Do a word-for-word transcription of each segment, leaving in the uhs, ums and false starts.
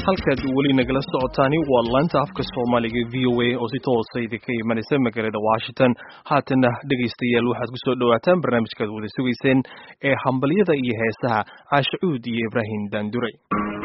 halkaad weli nagala socotaani waa laanta afka Soomaaliga V O A oo si toos ah idinka imanaysa magaalada Washington. haatana dhageystayaal waxaad ku soo dhawaataan barnaamijka wada sugayseen ee hambaliyada iyo heesaha Caashuud iyo Ibrahim Daanduray.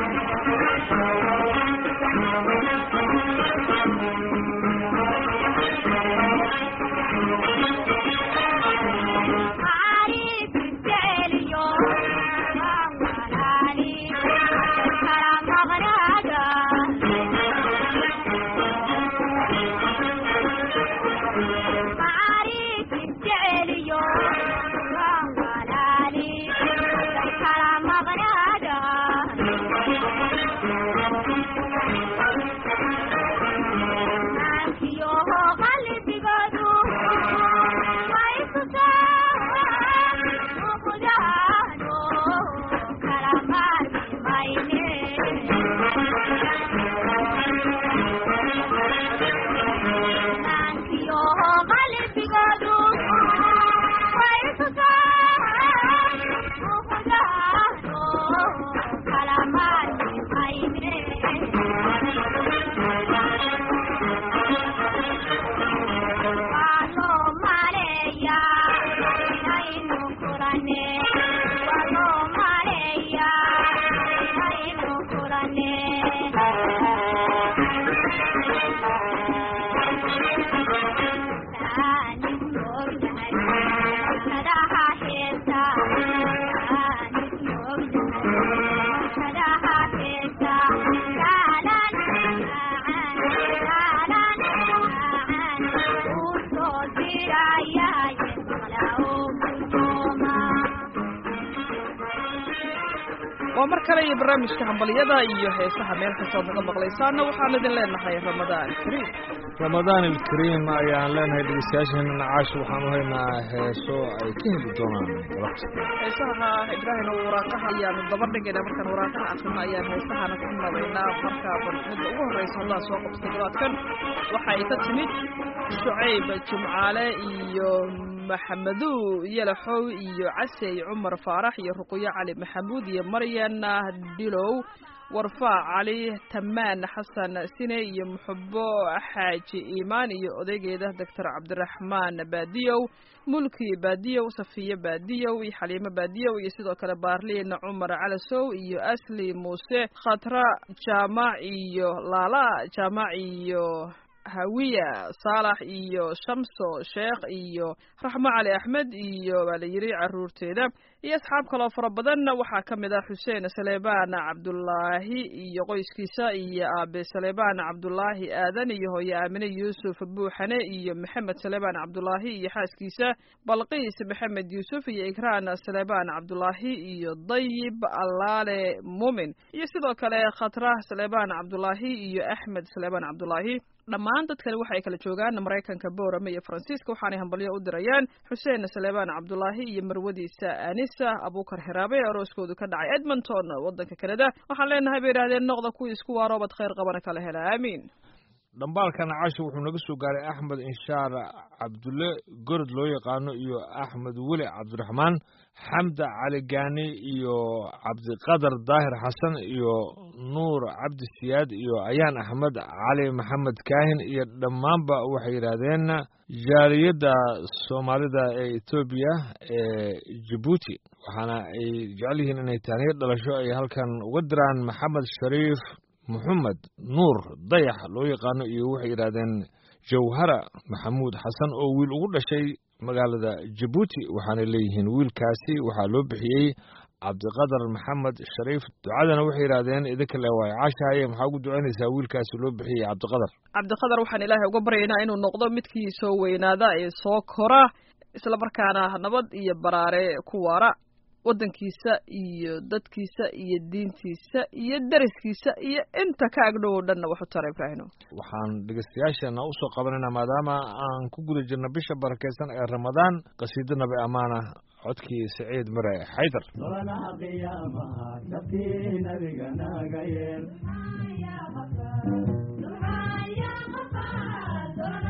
ومركلي برامج كهمبليدا iyo heesaha meel kasta naga maqlaysaana waxaan idin leenahay Ramadaan Kariim Ramadaan Kariim ayaan leenahay dhageystayaashana Caash waxaan u haynaa heeso ay ka heli doonaan galabta heesaha Ibrahim waraaqaha ayaan daba dhigayna markaan waraaqaha aqrina ayaan heesahana ku nabaynaa marka barnaamijka ugu horeysa Allah soo qabtay galadkan waxa ay ka timid Shucayb Jumcaale iyo Maxamedu Yalaxow iyo Casey Umar Faarax iyo Ruqayya Cali Maxamuud iyo Maryan Dilow Warfaa Cali Tamaan Xasan Sine iyo Muxabbo Xaaji Iimaan iyo odaygeeda Doctor Cabdiraxmaan Baadiyow Mulki Baadiyow Safiya Baadiyow iyo Xaliima Baadiyow iyo sidoo kale Baarliin Umar Calasow iyo Asli Muuse Khatra Jaamac iyo Lala Jaamac iyo Hawiya Saalax iyo Shamso Sheekh iyo Raxma Cali Axmed iyo Walayiri caruurteeda iyo asxaab kale fara badan waxa kamid ah Xuseen Saleebaan Cabdullaahi iyo qoyskiisa iyo Aabe Saleebaan Cabdullaahi Aadan iyo hooyo Aamine Yuusuf Buuxane iyo Maxamed Saleebaan Cabdullaahi iyo xaaskiisa Balqiis Maxamed Yuusuf iyo Ikraan Saleebaan Cabdullaahi iyo Dayib Allaale Muumin iyo sidoo kale Khatra Saleebaan Cabdullaahi iyo Axmed Saleebaan Cabdullaahi dhammaan dadkan waxa ay kala joogaan Mareykanka Boorama iyo Faransiiska waxaanay hambalyo u dirayaan Xuseen Saleebaan Cabdullaahi iyo marwadiisa Anisa Abukar Hiraabe arooskoodu ka dhacay Edmonton wadanka Canada waxaan leenahay bay yiraahdeen noqda ku isku waarobad khayr qabana kala hela aamin dambaalkan Caash wuxuu naga soo gaaray Axmed Inshaar Cabdulle Gorod loo yaqaano iyo Axmed Wali Cabdiraxmaan Xamda Cali Gaani iyo Cabdi Qadar Daahir Xasan iyo Nuur Cabdi Siyaad iyo Ayaan Axmed Cali Maxamed Kaahin iyo dhamaanba waxay yiraahdeen jaaliyada Soomaalida ee Itoobiya ee Djibouti waxaana ay jecel yihiin inay taaniyo dhalasho ay halkan uga diraan Maxamed Shariif محمد نور ضيح لو يقانو iyo waxay yiraahdeen Jawhara Maxamuud Xasan oo wiil ugu dhashay magaalada Djibouti waxaana leeyihiin wiilkaasi waxa loo bixiyay Cabdiqadar Maxamed Shariif ducadana waxay yiraahdeen idinka la waay caashaaye maxaa ugu ducaynaysaa wiilkaasi loo bixiyay Cabdiqadar Cabdiqadar waxaan Ilaahay uga baryaynaa inuu noqdo midkii soo weynaada ee soo kora isla markaana nabad iyo baraare ku waara wadankiisa iyo dadkiisa iyo diintiisa iyo dariskiisa iyo inta ka agdhow dhanna wax u taray Ibrahim waxaan dhageystayaashana u soo qabanayna maadaama aan ku guda jirno bisha barakeysan ee Ramadaan qasiido nabi amaana codkii Saciid Mare Xaydar lana qiyaamaha sabti nabiga naga yeel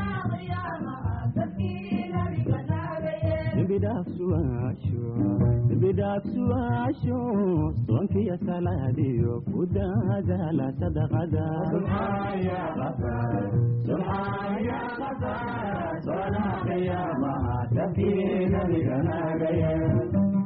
bidaas waasho بدأت سواشو صونك يا سلاديو كدادا لا صدقدا سبحان يا غفار سبحان يا غفار صلاة قيامة تكينا لنا غير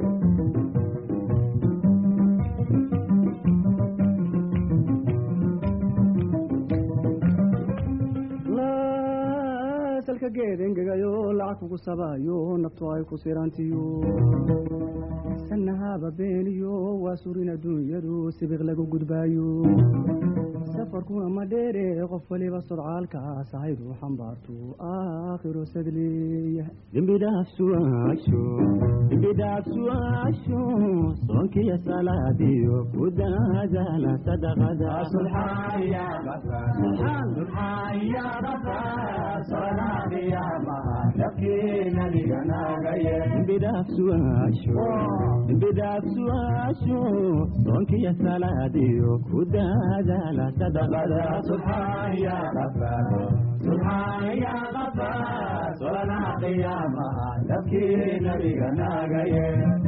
salka geedengayo lacag kugu sabayo naftu ay ku sirantiyo sanahaba beeniyo waa surin adduunyadu sibiq lagu gudbaayo safarkuna ma dheere qof waliba surcaalkaas ahaydu xambaartu aakhiro sadleeya dembi dhaaf su'aasho dembi dhaaf su'aasho soonkiya salaadiyo ku dadaala sadaqada subxaan ya ghafaar subxaan ya ghafaar salaad ya maha lakiina liganagaye dembi dhaaf su'aasho dembi dhaaf su'aasho soonkiya salaadiyo ku dadaala sadaqada subxaan ya ghafaar subxaan ya ghafaar salaad ya maha lakiina liganagaye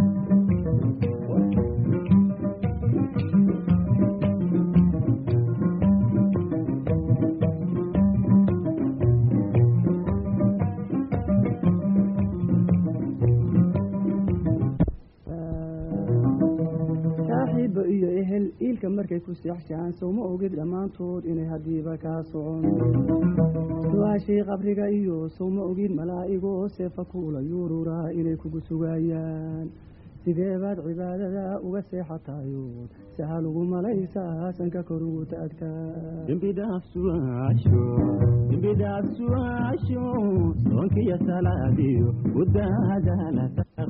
iyo ehel ilka markay ku seexshaan sawma ogid dhammaantood inay hadiiba kaa socon su'aashii qabriga iyo sawma ogid malaa'igoo seefa kuula yuururaa inay kugu sugaayaan sidee baad cibaadada uga seexatayood sahal ugu malaysaa sanka kor ugu taagtaa dembi dhaaf su'aasho dembi dhaaf su'aasho soonkiya salaadiyo ku dadaala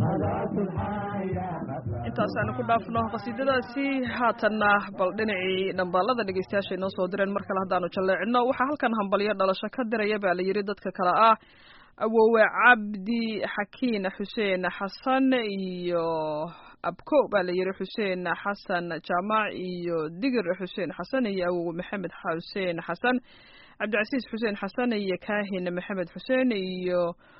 intaasaan ku dhaafno qasiidadaasi haatanna bal dhinacii dhambaalada dhegeystayaasha inoo soo direen mar kale haddaanu jalleecino waxaa halkan hambalyo dhalasho ka diraya baa la yidhi dadka kale ah awowe cabdi xakiin xuseen xasan iyo abko baa la yidhi xuseen xasan jaamac iyo digir xuseen xasan iyo awowe maxamed xuseen xasan cabdicasiis xuseen xasan iyo kaahin maxamed xuseen iyo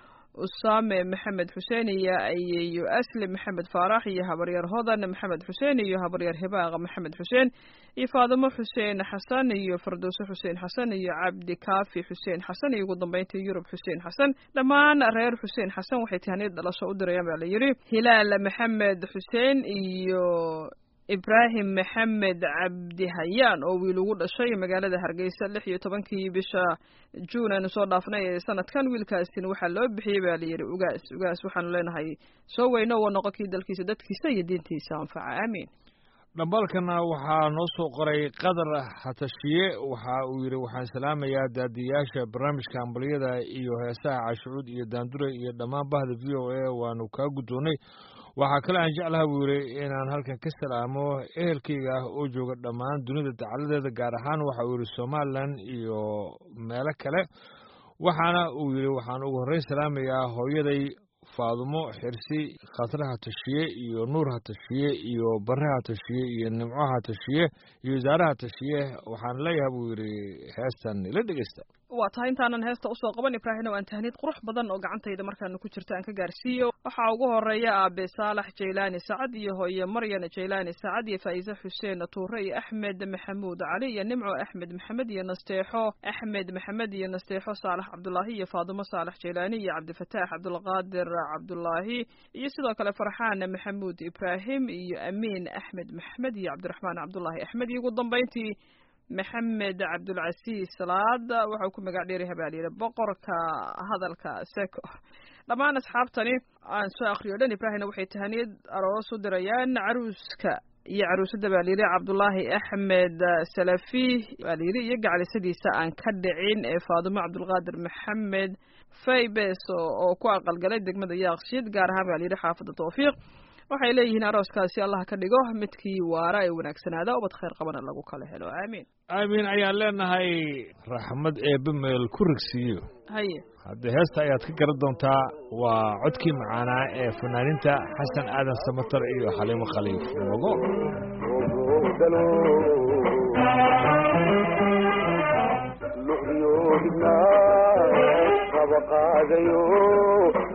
usaame maxamed xuseen iyo ayeyo asli maxamed faarax iyo habaryar hodan maxamed xuseen iyo habaryar hibaaqa maxamed xuseen iyo faadimo xuseen xasan iyo fardowse xuseen xasan iyo cabdi kaafi xuseen xasan iyo ugu dambeyntii yurub xuseen xasan dhammaan reer xuseen xasan waxay tahaniyad dhalasho u dirayaan baa la yidhi hilaal maxamed xuseen iyo ibraahim maxamed cabdi hayaan oo wiil ugu dhashay magaalada hargeysa lix iyo tobankii bisha juun aynu soo dhaafnay ee sanadkan wiilkaasina waxaa loo bixiyey baa la yidhi ugaas ugaas waxaanu leenahay soo weyno wa noqon kii dalkiisa dadkiisa iyo diintiisa anfaca aamiin dhambaalkana waxaa noo soo qoray qadar hatashiye waxa uu yidhi waxaan salaamayaa daadiyaasha barnaamijka hambaliyada iyo heesaha caashucuud iyo daandure iyo dhammaan bahda v o a waanu kaa guddoonnay waxaa kale aan jeclaha buu yidhi inaan halkan ka salaamo ehelkayga ah oo jooga dhammaan dunida dacaladeeda gaar ahaan waxa uu yidhi somalilan iyo meelo kale waxaana uu yidhi waxaan ugu horreyn salaamayaa hooyaday faadumo xirsi khatre hatashiye iyo nuur hatashiye iyo bare hatashiye iyo nimco hatashiye iyo wasaare hatashiye waxaan leeyahay buu yidhi heestan ila dhegeysta waa tahay intaanan heesta usoo qaban ibraahim oo aan tahniid qurux badan oo gacantayda markaanu ku jirta aan ka gaarsiiyo waxaa ugu horeeya aabe saalax jaylaani sacad iyo hooye maryan jaylaani sacad iyo faa'iise xuseen tuure iyo axmed maxamuud cali iyo nimco axmed maxamed iyo nasteexo axmed maxamed iyo nasteexo saalax cabdulaahi iyo faadimo saalax jaylaani iyo cabdifataax cabdulqaadir cabdulaahi iyo sidoo kale farxaan maxamuud ibraahim iyo amiin axmed maxamed iyo cabdiraxmaan cabdulaahi axmed iyo ugu dambeyntii maxamed cabdulcasiis salaad waxau ku magac dheeri habaalyida boqorka hadalka seko dhammaan asxaabtani aan soo akriyo dhan ibraahimna waxay tahaniyad aroos u dirayaan caruuska iyo caruusada baalyiri cabdulaahi axmed salafi baalyiri iyo gacalisadiisa aan ka dhicin ee faadimo cabdulqaadir maxamed faybes oo ku aqalgalay degmada yaaqshiid gaar ahaan baalyiri xaafadda tawfiiq waxay leeyihiin arooskaasi allah ka dhigo midkii waara ee wanaagsanaada ubad khayr qabana lagu kala helo aamiin aamiin ayaan leenahay raxmad eebbe meel ku rigsiiyo haye haddii heesta ayaad ka garan doontaa waa codkii macaanaa ee fanaaninta xasan aadan samatar iyo xaliimo khaliif mogo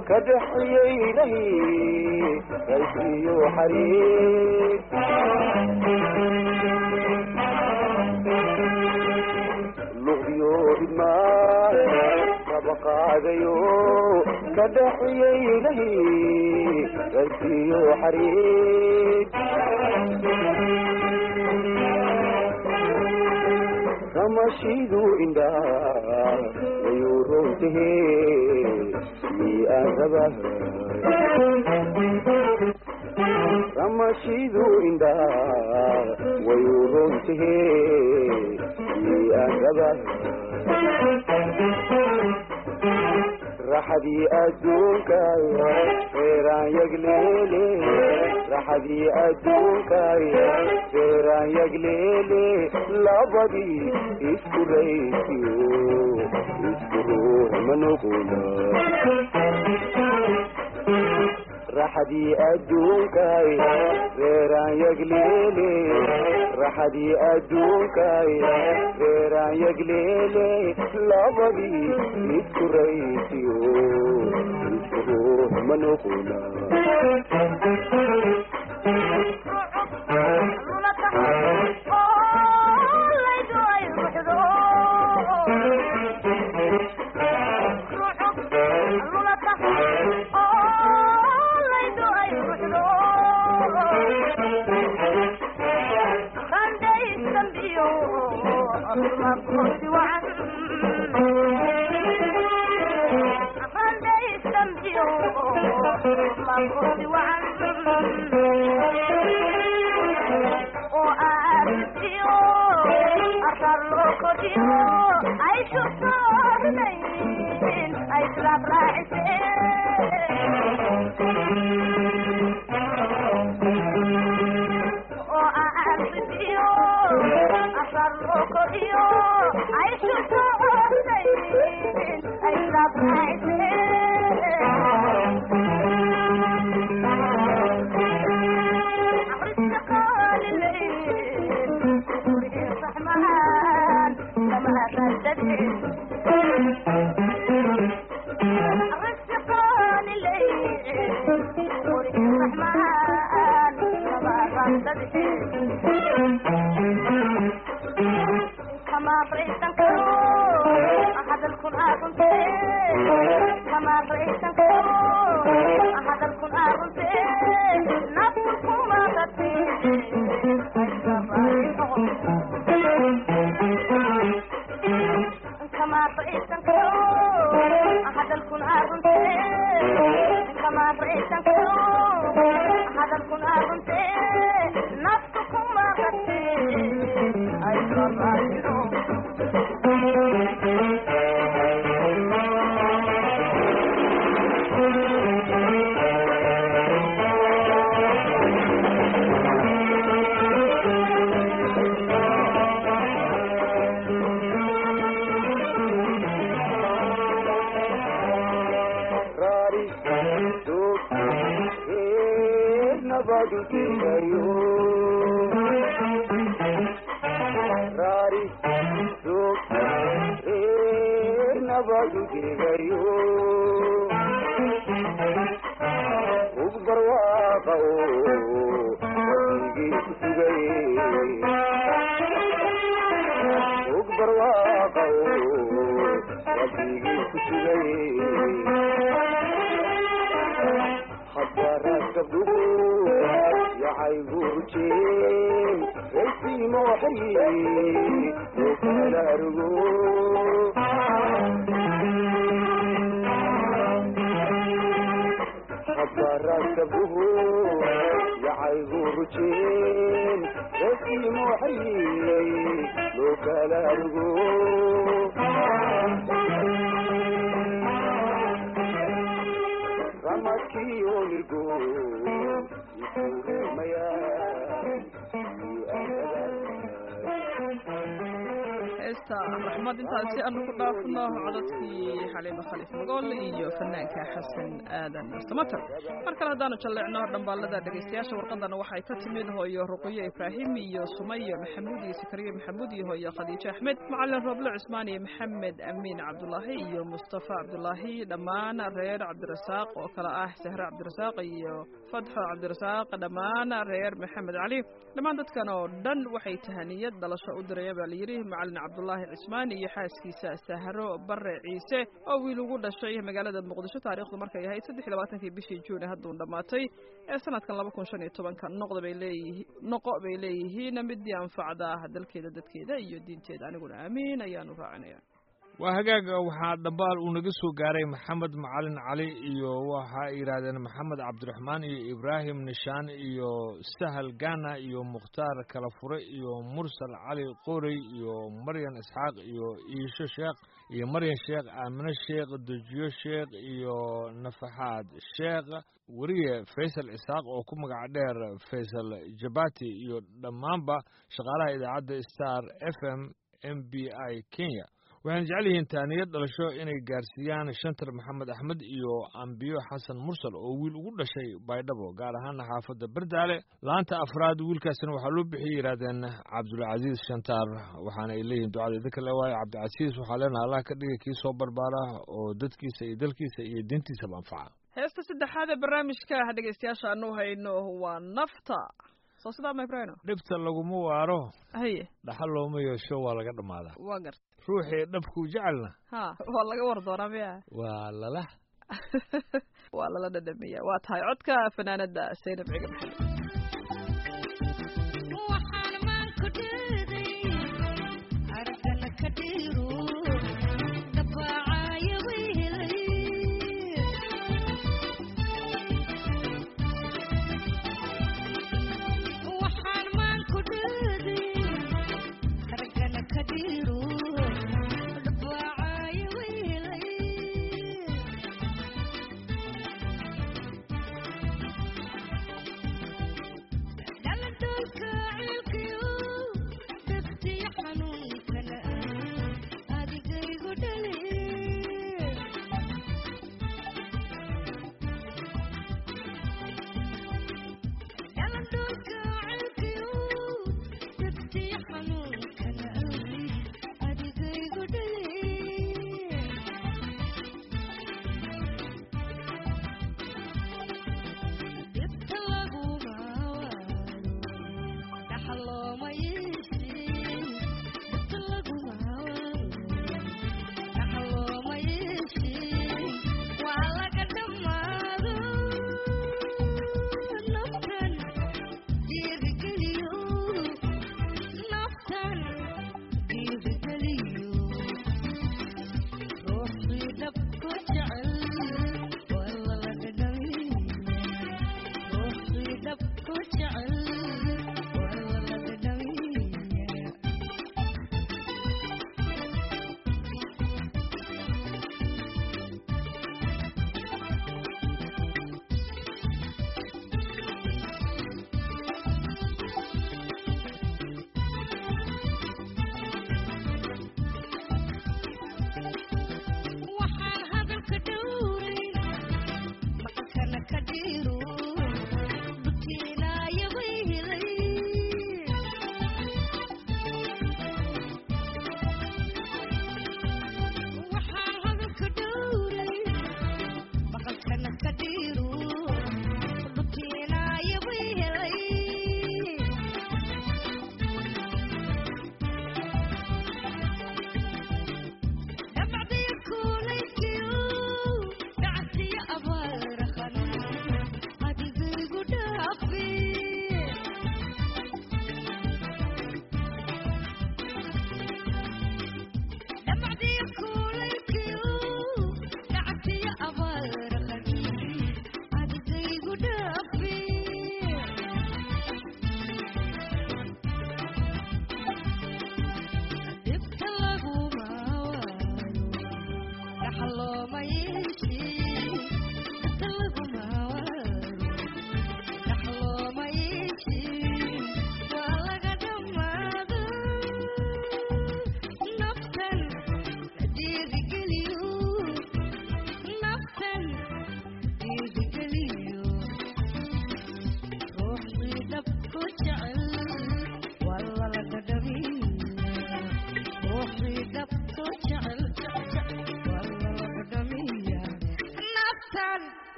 كدحيي لهي كيفي حريق لغيو إدمان ربقا ذيو كدحيي لهي كيفي حريق رمشيدو إندا ويوروته لأغبه رمشيدو إندا ويوروته لأغبه رحدي أدونك فيران يقليلي رحدي أدونك فيران يقليلي لابدي اسكريتيو اسكروه منقولا رحدي أدونك فيران يقليلي رحدي أدونك فيران يقليلي لابدي اسكريتيو اسكروه منقولا heesta raxmad intaas si aanu ku dhaafno codadkii xaliimo khaliif magool iyo fanaanka xasan aadan samatar mar kale haddaanu jalleecno dhambaalada dhegaystayaasha warqadana waxay ka timid hooyo ruqiyo ibraahim iyo sumayo maxamuud iyo sakariye maxamuud iyo hooyo khadiijo axmed macalin roble cusmaan iyo maxamed amiin cabdulaahi iyo mustafa cabdulaahi dhammaan reer cabdirasaaq oo kale ah sahre cabdirasaaq iyo fatxo cabdirasaaq dhammaan reer maxamed cali dhammaan dadkan oo dhan waxay tahaniyad dhalasho u diraya baa layidhi macalin cabdulaahi cismaan iyo xaaskiisa sahro bare ciise oo wiil ugu dhashay magaalada muqdisho taariikhdu markay ahayd saddex iyo labaatankii bishii juun hadduu dhammaatay ee sanadkan laba kun shan iyo tobanka noqda bay leeyihiin noqo bay leeyihiin midii anfacda dalkeeda dadkeeda iyo diinteeda aniguna aamiin ayaanu raacinaya waa hagaaga waxaa dhambaal uu naga soo gaaray maxamed macalin cali iyo waxa ay yidhaahdeen maxamed cabdiraxmaan iyo ibraahim nishaan iyo sahal gana iyo mukhtaar kalafure iyo mursal cali qorey iyo maryan isxaaq iyo iisho sheekh iyo maryan sheekh aamine sheekh dejiyo sheekh iyo nafaxaad sheekh weriye faysal isxaaq oo ku magac dheer faysal jabati iyo dhammaanba shaqaalaha idaacadda star f m m b i kenya waxayna jecel yihiin taaniyad dhalasho inay gaarsiiyaan shantar maxamed axmed iyo ambiyo xasan mursal oo wiil ugu dhashay baydhabo gaar ahaana xaafadda bardaale laanta afraad wiilkaasina waxaa loo bixiyey yidhaahdeen cabdulcasiis shantaar waxaana ay leeyihiin ducada idinka le waayo cabdicasiis waxaa leenaha allah ka dhiga kii soo barbaara oo dadkiisa iyo dalkiisa iyo diintiisaba anfaca heesta saddexaad ee barnaamijka dhegaystayaasha aanu hayno waa nafta soo sidaa ma ibraahino dhibta laguma waaro haye dhaxal looma yeesho waa laga dhammaadaa waa garta ruuxii dhabkuu jecelna ha waa laga war doonaa miya waa lala waa lala dhadhamiya waa tahay codka fanaanada saynab ciga maxamed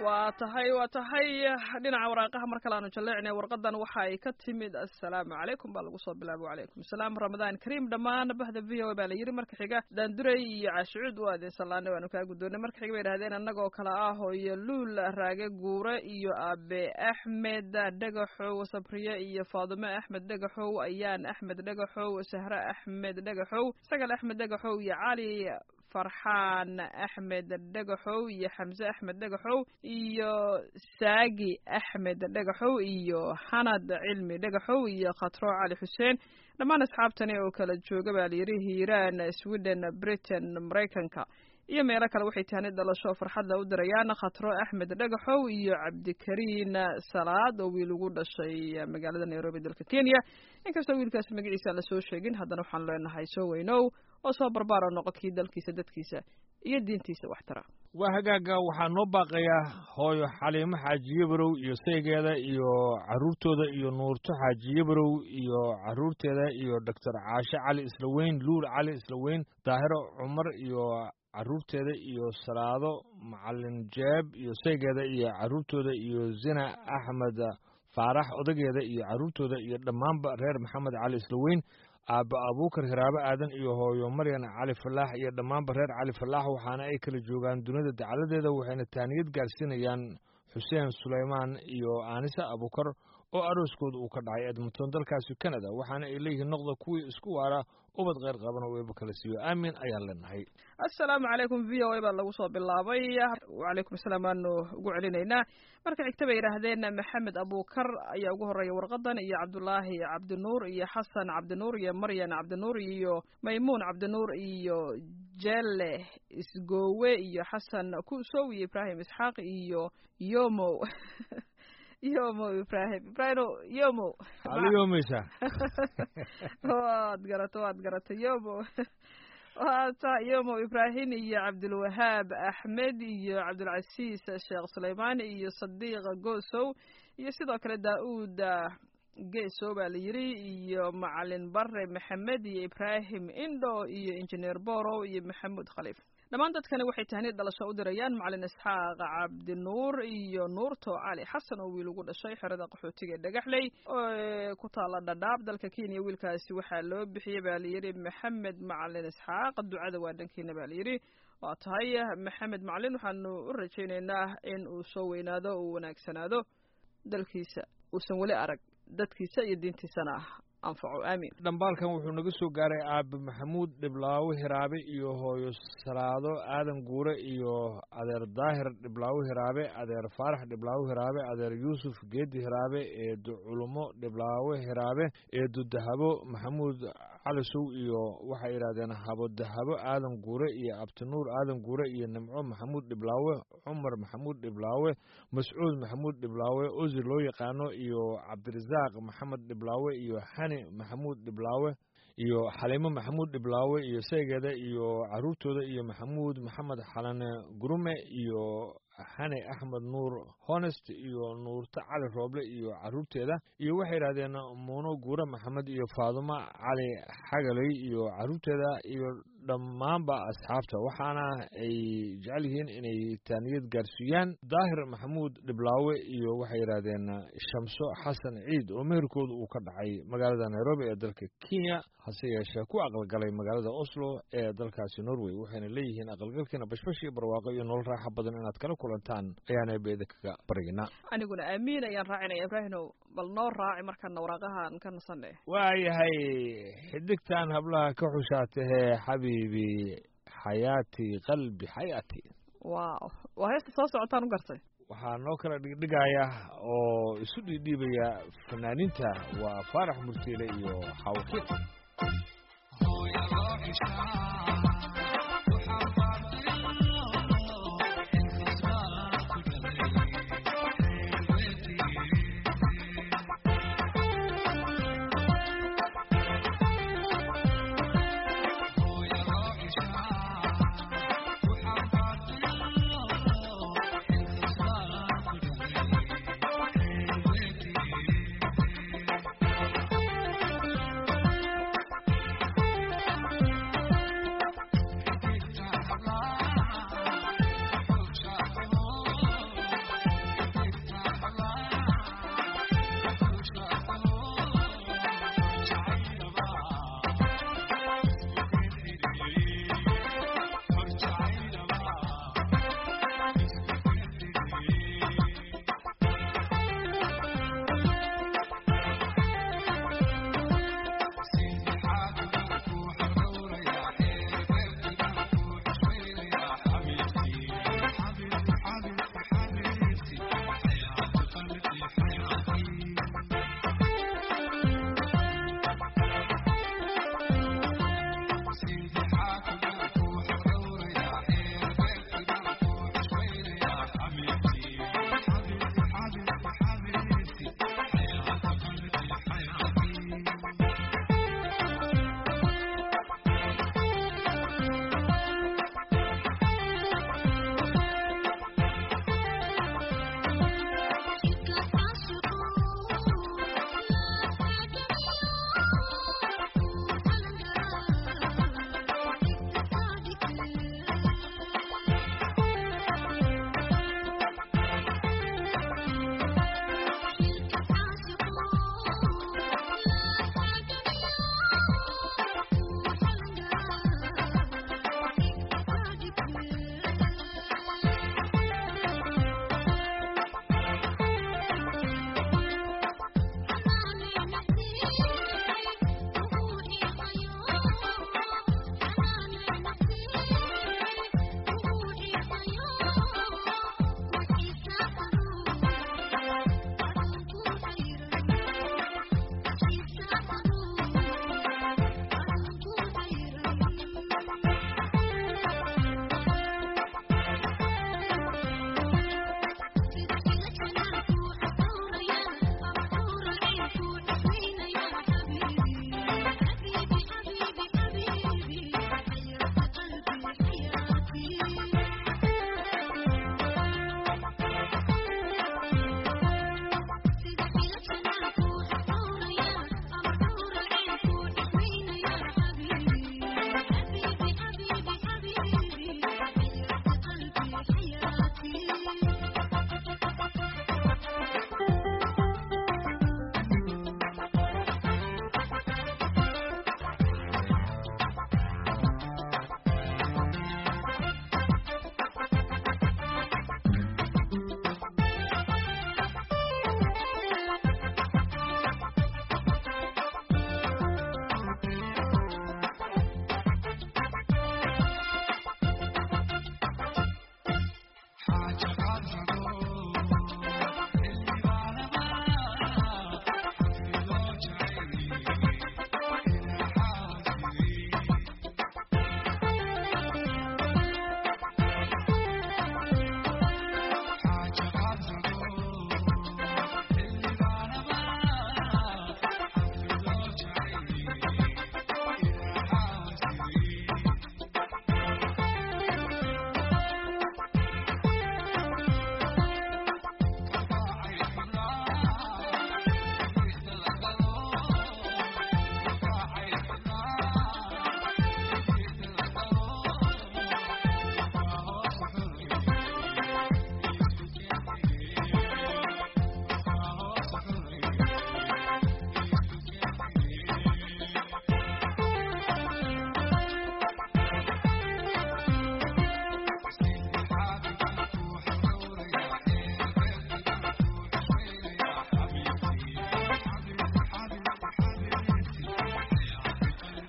waa tahay waa tahay dhinaca waraaqaha mar kale aanu jaleecnay warqadan waxa ay ka timid assalaamu calaykum baa lagu soo bilaabay wacalaykum salaam ramadaan kariim dhammaan bahda v o a baa la yidhi marka xiga daanduray iyo caashicuud waa idin sallaanay waanu kaa guddoonay marka xiga bay idhahdeen annagoo kale ah hooyo luul raage guure iyo aabe axmed dhagaxow sabriye iyo faadime axmed dhagaxow ayaan axmed dhagaxow sahre axmed dhagaxow sagal axmed dhagaxow iyo cali farxaan axmed dhagaxow iyo xamse axmed dhagaxow iyo saagi axmed dhagaxow iyo xanad cilmi dhagaxow iyo khatro cali xuseen dhammaan asxaabtani oo kala jooga baa layidhi hiiraan sweden britain maraykanka iyo meelo kale waxay tahani dhalasho farxadda u dirayaan khatro axmed dhagaxow iyo cabdikariin salaad oo wiil ugu dhashay magaalada nairobi dalka kenya inkastoo wiilkaas magaciisa la soo sheegin haddana waxaan leenahay soo weynow oo soo barbaaro noqo kii dalkiisa dadkiisa iyo diintiisa wax tara waa hagaaga waxaa noo baaqayaa hooyo xaliimo xaaji yabarow iyo saygeeda iyo carruurtooda iyo nuurto xaaji yabarow iyo carruurteeda iyo doctor caashe cali islaweyn luul cali islaweyn daahiro cumar iyo carruurteeda iyo salaado macalin jeeb iyo saygeeda iyo carruurtooda iyo zina axmed faarax odageeda iyo carruurtooda iyo dhammaanba reer maxamed cali islaweyn aabba abuukar hiraabe aadan iyo hooyo maryan cali falaax iyo dhammaanba reer cali falaax waxaana ay kala joogaan dunida dacaladeeda waxayna taaniyad gaarsiinayaan xuseen sulaymaan iyo aanisa abuukar oo arooskooda uu ka dhacay edmonton dalkaasi canada waxaana ay leeyihiin noqda kuwii isku waara ubad kheyr qaban oo eeba kala siiyo aamin ayaan leenahay assalaamu calaykum v o a baa lagu soo bilaabay wacalaykum asalaam waanu ugu celinaynaa marka xigta bay yidhaahdeen maxamed abuukar ayaa ugu horreeya warqadan iyo cabdulaahi cabdinuur iyo xasan cabdinuur iyo maryan cabdinuur iyo maymuun cabdinuur iyo jelle isgoowe iyo xasan kusow iyo ibraahim isxaaq iyo yomow yomo ibrahim ibrahim yomo ala yomeysa waad garato waad garato yomo waata yomo ibrahim iyo cabdilwahaab axmed iyo cabdilcasiis sheekh sulaymaan iyo sadiiq goosow iyo sidoo kale daa-uud geesow baa la yidhi iyo macalin bare maxamed iyo ibraahim indho iyo injineer borow iyo maxamuud khaliif dhammaan dadkani waxay tahniid dhalasho u dirayaan macalin isxaaq cabdinuur iyo nuurto cali xasan oo wiil ugu dhashay xerada qaxootiga dhagaxley oo ku taala dhadhaab dalka kenya wiilkaasi waxaa loo bixiyey baa layidhi maxamed macalin isxaaq ducada waa dhankiina baa layidhi waa tahay maxamed macalin waxaanu u rajaynaynaa in uu soo weynaado uu wanaagsanaado dalkiisa uusan weli arag dadkiisa iyo diintiisana anfaco aamin dhambaalkan wuxuu naga soo gaaray aabe maxamuud dhiblaawe hiraabe iyo hooyo salaado aadan guure iyo adeer daahir dhiblaawe hiraabe adeer faarax dhiblaawe hiraabe adeer yuusuf geedi hiraabe eedo culumo dhiblaawe hiraabe eedo dahabo maxamuud calisow iyo waxay yidhahdeen habo dahabo aadan guure iyo abtinuur aadan guure iyo nimco maxamuud dhiblaawe cumar maxamuud dhiblaawe mascuud maxamuud dhiblaawe osi loo yaqaano iyo cabdirasaaq maxamed dhiblaawe iyo xani maxamuud dhiblaawe iyo xaliimo maxamuud dhiblaawe iyo saygeeda iyo carruurtooda iyo maxamuud maxamed xalane gurume iyo xane axmed nuur honest iyo nuurta cali rooble iyo carruurteeda iyo waxay yidhahdeen muuno guure maxamed iyo faadumo cali xagaley iyo carruurteeda iyo dhammaanba asxaabta waxaana ay jecel yihiin inay taaniyad gaarsiiyaan daahir maxamuud dhiblaawe iyo waxay yidhahdeen shamso xasan ciid oo meherkooda uu ka dhacay magaalada nairobi ee dalka kenya hase yeeshee ku aqalgalay magaalada oslo ee dalkaasi norway waxayna leeyihiin aqalgalkiina bashbash iyo barwaaqo iyo nolol raaxa badan inaad kala kulantaan ayaana beeda kaga baryana aniguna aamiin ayaan raacinaya ibraahimow bal noo raaci markaana waraaqahan ka nasane waayahay xidigtan hablaha ka xushaatahee xabiibi xayaati qalbi xayaati wow waa heesta soo socotaan u gartay waxaa noo kala dhigdhigaya oo isu dhiidhiibaya fanaaniinta waa faarax murtiile iyo xawkid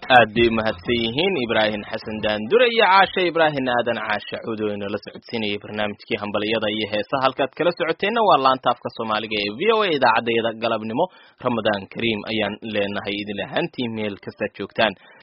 aadi mahadsanyihiin Ibrahim Xasan Daandure iyo Caasha Ibrahim Aadan Caasha Cudoona la socodsiinayay barnaamijkii hambaliyada iyo heesaha halkaad kala socoteena waa laanta afka Soomaaliga ee V O A idaacadda galabnimo Ramadaan Kariim ayaan leenahay idin lahaantii meel kasta joogtaan